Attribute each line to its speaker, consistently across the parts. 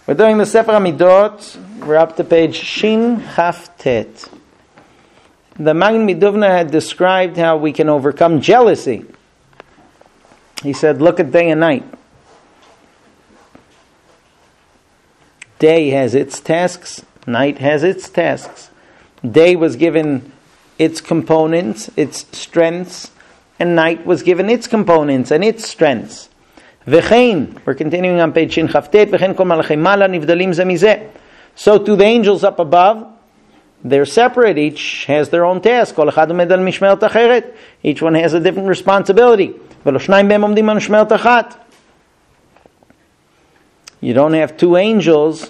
Speaker 1: We're doing the Sefer HaMidot. We're up to page Shin Chaf Tet. The Magen Miduvna had described how we can overcome jealousy. He said, look at day and night. Day has its tasks, night has its tasks. Day was given its components, its strengths, and night was given its components and its strengths. V'chein, we're continuing on page Shin Chaftet, v'chein kol malachei mala nivdalim ze mizeh. So to the angels up above, they're separate, each has their own task. Kol echad omed al mishmeret acheret. Each one has a different responsibility. V'lo shnayim behem omdim al mishmeret achat. You don't have two angels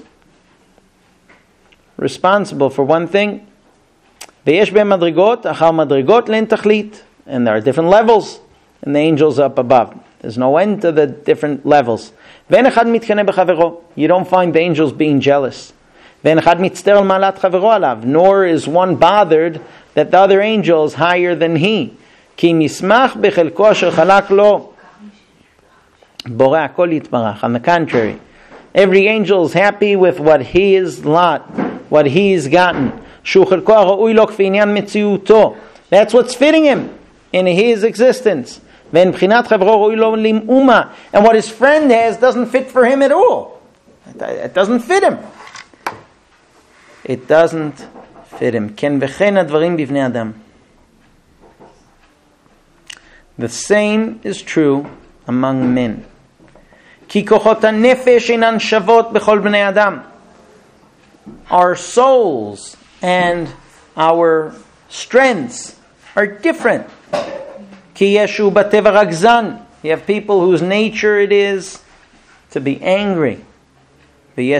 Speaker 1: responsible for one thing. V'yesh behem madrigot, achar madrigot len tachlit. And there are different levels in the angels up above. There's no end to the different levels. You don't find the angels being jealous. Nor is one bothered that the other angel is higher than he. On the contrary, every angel is happy with what his lot, what he's gotten. That's what's fitting him in his existence. And what his friend has doesn't fit for him at all. It doesn't fit him. It doesn't fit him. The same is true among men. Our souls and our strengths are different. You have people whose nature it is to be angry. You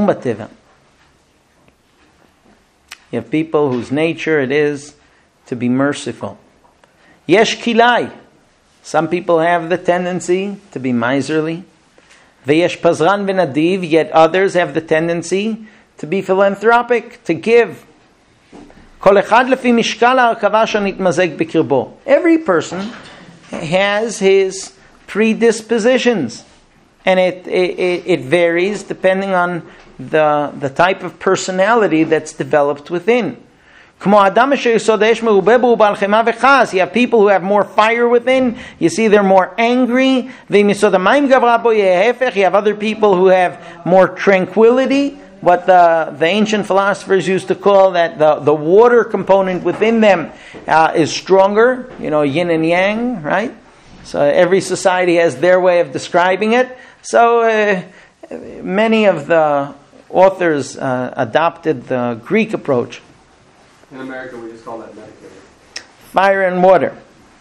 Speaker 1: have people whose nature it is to be merciful. Yesh kilai. Some people have the tendency to be miserly. Veyesh pazran v'nadiv. Yet others have the tendency to be philanthropic, to give. Every person has his predispositions, and it varies depending on the type of personality that's developed within. You have people who have more fire within. You see, they're more angry. You have other people who have more tranquility. What the ancient philosophers used to call that the water component within them is stronger, yin and yang, right? So every society has their way of describing it. So many of the authors adopted the Greek approach.
Speaker 2: In America, we just call that medicated.
Speaker 1: Fire and water.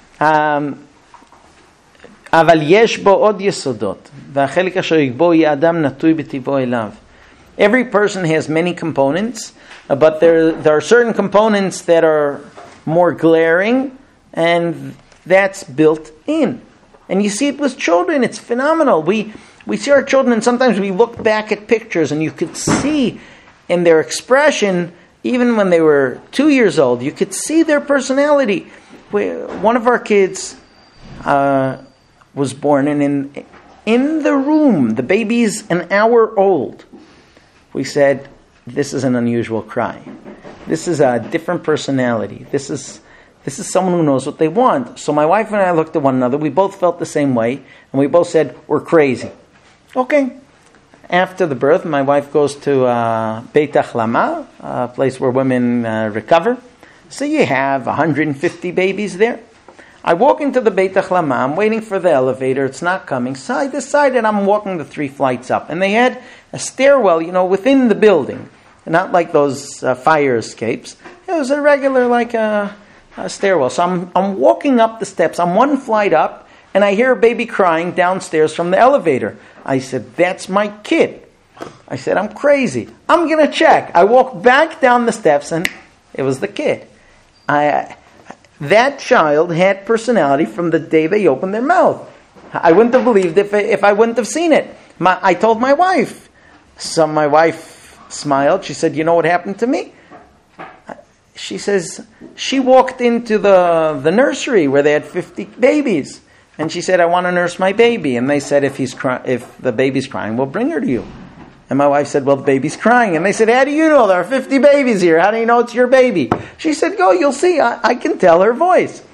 Speaker 1: אבל יש בו עוד יסודות, והחלק אשר יגבו יהיה אדם נטוי בטבעו אליו. Every person has many components, but there are certain components that are more glaring, and that's built in. And you see it with children. It's phenomenal. We see our children, and sometimes we look back at pictures, and you could see in their expression, even when they were 2 years old, you could see their personality. One of our kids was born, and in the room, the baby's an hour old. We said, this is an unusual cry. This is a different personality. This is someone who knows what they want. So my wife and I looked at one another. We both felt the same way. And we both said, we're crazy. Okay. After the birth, my wife goes to Beit Achlama, a place where women recover. So you have 150 babies there. I walk into the Beit Achlama. I'm waiting for the elevator. It's not coming. So I decided I'm walking the 3 flights up. And they had a stairwell, within the building. Not like those fire escapes. It was a regular, a stairwell. So I'm walking up the steps. I'm 1 flight up, and I hear a baby crying downstairs from the elevator. I said, that's my kid. I said, I'm crazy. I'm going to check. I walk back down the steps, and it was the kid. That child had personality from the day they opened their mouth. I wouldn't have believed if I wouldn't have seen it. I told my wife. So my wife smiled. She said, you know what happened to me? She says, she walked into the nursery where they had 50 babies. And she said, I want to nurse my baby. And they said, if the baby's crying, we'll bring her to you. And my wife said, well, the baby's crying. And they said, how do you know? There are 50 babies here. How do you know it's your baby? She said, go, you'll see. I can tell her voice.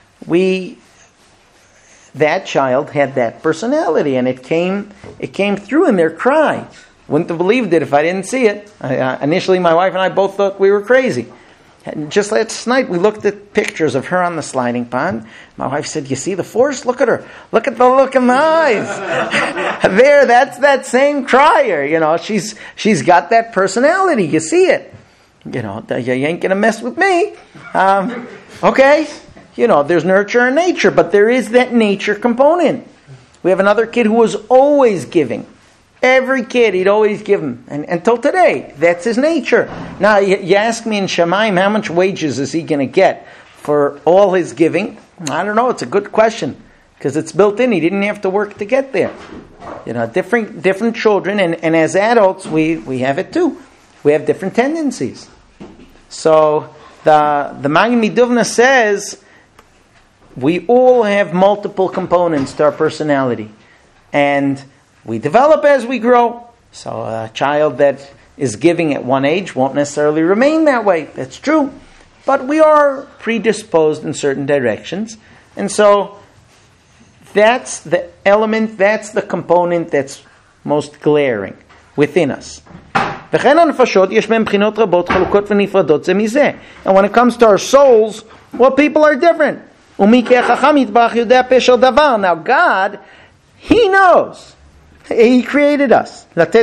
Speaker 1: That child had that personality, and it came through in their cry. Wouldn't have believed it if I didn't see it. Initially, my wife and I both thought we were crazy. And just last night, we looked at pictures of her on the sliding pond. My wife said, you see the force? Look at her. Look at the look in the eyes. There, that's that same crier. You know, she's got that personality. You see it. You know, you ain't going to mess with me. Okay. You know, there's nurture and nature, but there is that nature component. We have another kid who was always giving. Every kid, he'd always give him. And until today, that's his nature. Now, you ask me in Shemaim, how much wages is he going to get for all his giving? I don't know. It's a good question. Because it's built in. He didn't have to work to get there. You know, different children. And as adults, we have it too. We have different tendencies. So, the Magen Miduvna says, we all have multiple components to our personality. And we develop as we grow. So a child that is giving at one age won't necessarily remain that way. That's true. But we are predisposed in certain directions. And so that's the element, that's the component that's most glaring within us. And when it comes to our souls, well, people are different. Now God, He knows. He created us.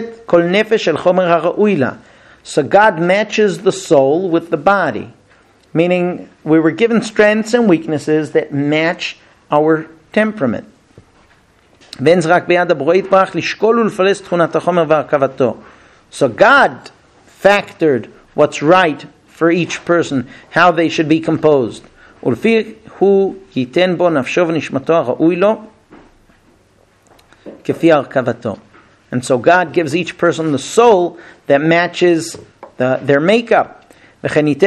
Speaker 1: So God matches the soul with the body. Meaning we were given strengths and weaknesses that match our temperament. So God factored what's right for each person, how they should be composed. And so God gives each person the soul that matches their makeup. And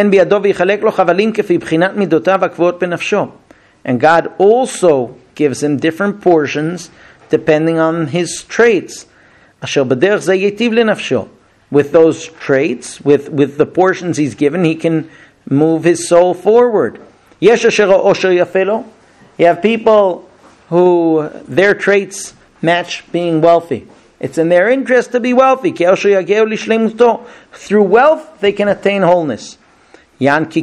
Speaker 1: God also gives him different portions depending on his traits. With those traits, with the portions he's given, he can move his soul forward. You have people who their traits match being wealthy. It's in their interest to be wealthy. Through wealth, they can attain wholeness. Those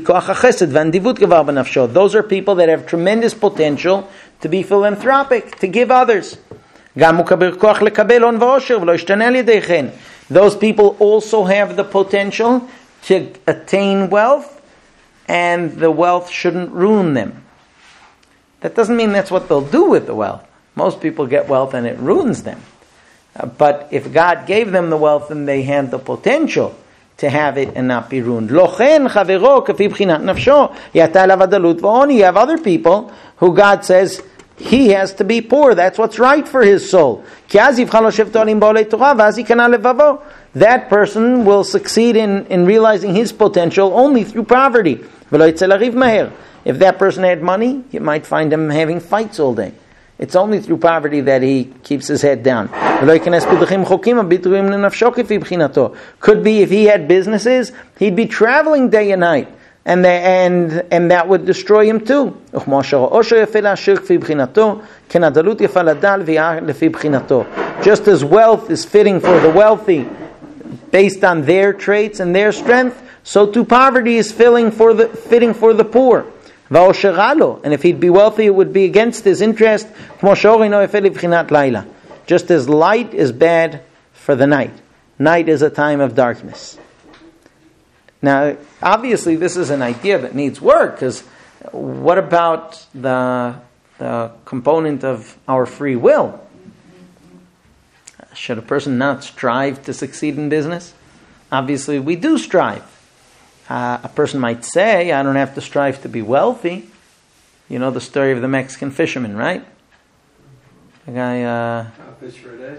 Speaker 1: are people that have tremendous potential to be philanthropic, to give others. Those people also have the potential to attain wealth, and the wealth shouldn't ruin them. That doesn't mean that's what they'll do with the wealth. Most people get wealth and it ruins them. But if God gave them the wealth, then they have the potential to have it and not be ruined. You have other people who God says he has to be poor. That's what's right for his soul. That person will succeed in realizing his potential only through poverty. If that person had money, you might find him having fights all day. It's only through poverty that he keeps his head down. Could be if he had businesses, he'd be traveling day and night. And that would destroy him too. Just as wealth is fitting for the wealthy based on their traits and their strength, so too poverty is fitting for the poor. And if he'd be wealthy, it would be against his interest. Just as light is bad for the night. Night is a time of darkness. Now, obviously, this is an idea that needs work, because what about the component of our free will? Should a person not strive to succeed in business? Obviously, we do strive. A person might say, I don't have to strive to be wealthy. You know the story of the Mexican fisherman, right? The guy...
Speaker 2: fish for a day.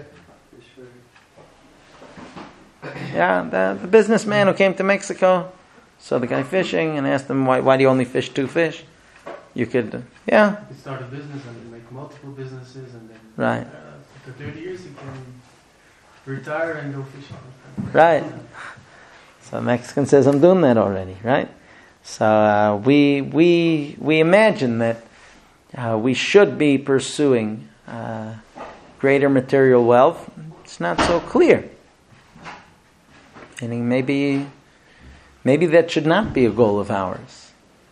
Speaker 1: Yeah, the businessman who came to Mexico, saw the guy fishing and asked him, why do you only fish 2 fish? You could, yeah.
Speaker 3: He start a business and make multiple businesses, and then
Speaker 1: right.
Speaker 3: After 30 years he can Retire and go fishing.
Speaker 1: Right. So Mexican says, I'm doing that already, right? So we imagine that we should be pursuing greater material wealth. It's not so clear. Meaning maybe that should not be a goal of ours.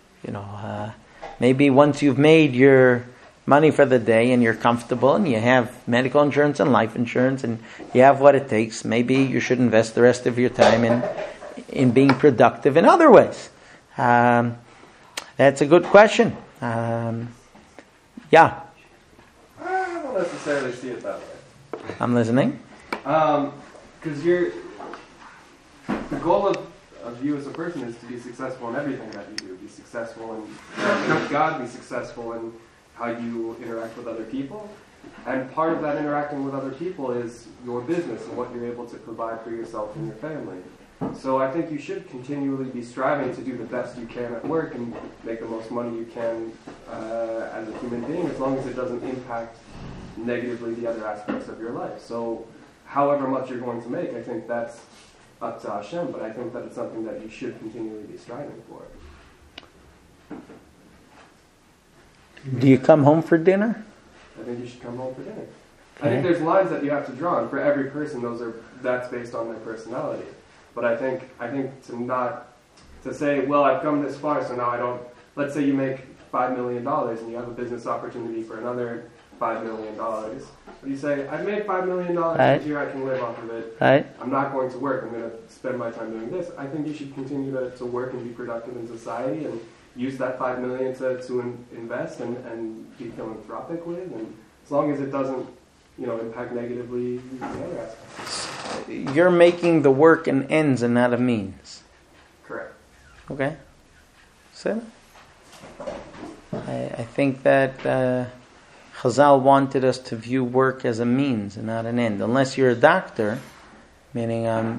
Speaker 1: Maybe once you've made your money for the day and you're comfortable and you have medical insurance and life insurance and you have what it takes, maybe you should invest the rest of your time in being productive in other ways. That's a good question. Yeah.
Speaker 2: I don't necessarily see it that way.
Speaker 1: I'm listening.
Speaker 2: Because the goal of you as a person is to be successful in everything that you do. Be successful in with God, be successful in how you interact with other people. And part of that interacting with other people is your business and what you're able to provide for yourself and your family. So I think you should continually be striving to do the best you can at work and make the most money you can as a human being, as long as it doesn't impact negatively the other aspects of your life. So however much you're going to make, I think that's up to Hashem, but I think that it's something that you should continually be striving for.
Speaker 1: Do you come home for dinner?
Speaker 2: I think you should come home for dinner. Okay. I think there's lines that you have to draw, and for every person, that's based on their personality. But I think to say, well, I've come this far, so now I don't. Let's say you make $5 million and you have a business opportunity for another $5 million. But you say, I've made $5 million this year, I can live off of it.
Speaker 1: Right.
Speaker 2: I'm not going to work. I'm going to spend my time doing this. I think you should continue to work and be productive in society and use that $5 million to invest and be philanthropic with. And as long as it doesn't, impact negatively the other aspects.
Speaker 1: You're making the work an ends and not a means.
Speaker 2: Correct.
Speaker 1: Okay. So I think that Chazal wanted us to view work as a means and not an end. Unless you're a doctor, meaning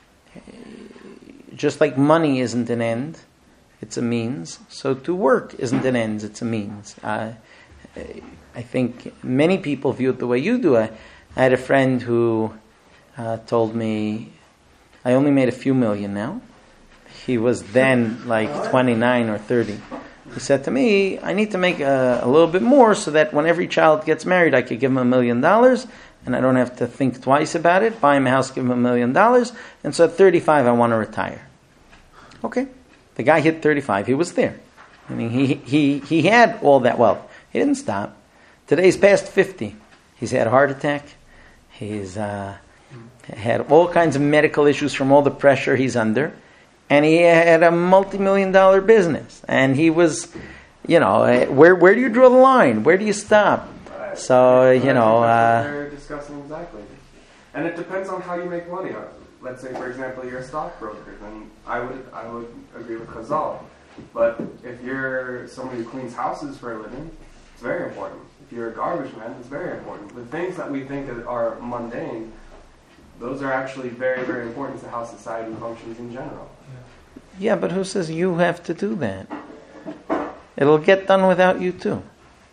Speaker 1: just like money isn't an end, it's a means. So to work isn't an end, it's a means. I think many people view it the way you do. I had a friend who told me, I only made a few million now. He was then like 29 or 30. He said to me, I need to make a little bit more so that when every child gets married, I could give him $1 million and I don't have to think twice about it. Buy him a house, give him $1 million. And so at 35, I want to retire. Okay. The guy hit 35. He was there. I mean, he had all that wealth. He didn't stop. Today he's past 50. He's had a heart attack. He's had all kinds of medical issues from all the pressure he's under. And he had a multi-million-dollar business. And he was, where do you draw the line? Where do you stop? So,
Speaker 2: that's what they're discussing exactly. And it depends on how you make money. Let's say, for example, you're a stockbroker, then I would agree with Chazal. But if you're somebody who cleans houses for a living, it's very important. If you're a garbage man, it's very important. The things that we think are mundane, those are actually very, very important to how society functions in general.
Speaker 1: Yeah, but who says you have to do that? It'll get done without you too.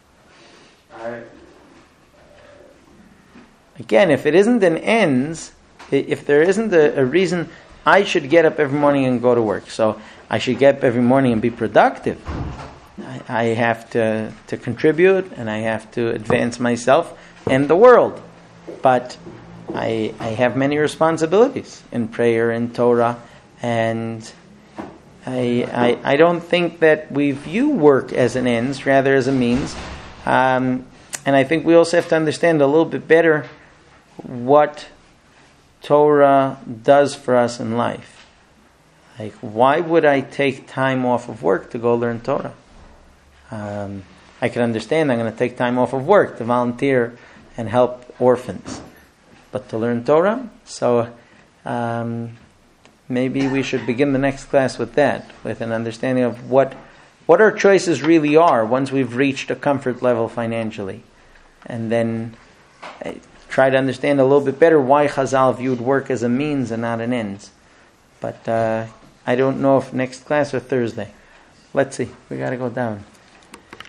Speaker 1: Again, if it isn't an ends, if there isn't a reason I should get up every morning and go to work, so I should get up every morning and be productive. I have to contribute and I have to advance myself and the world. But I have many responsibilities in prayer and Torah, and I don't think that we view work as an ends, rather as a means. And I think we also have to understand a little bit better what Torah does for us in life. Like, why would I take time off of work to go learn Torah? I can understand I'm going to take time off of work to volunteer and help orphans. But to learn Torah? So maybe we should begin the next class with that, with an understanding of what our choices really are once we've reached a comfort level financially. And then try to understand a little bit better why Chazal viewed work as a means and not an ends. But I don't know if next class or Thursday. Let's see. We got to go down.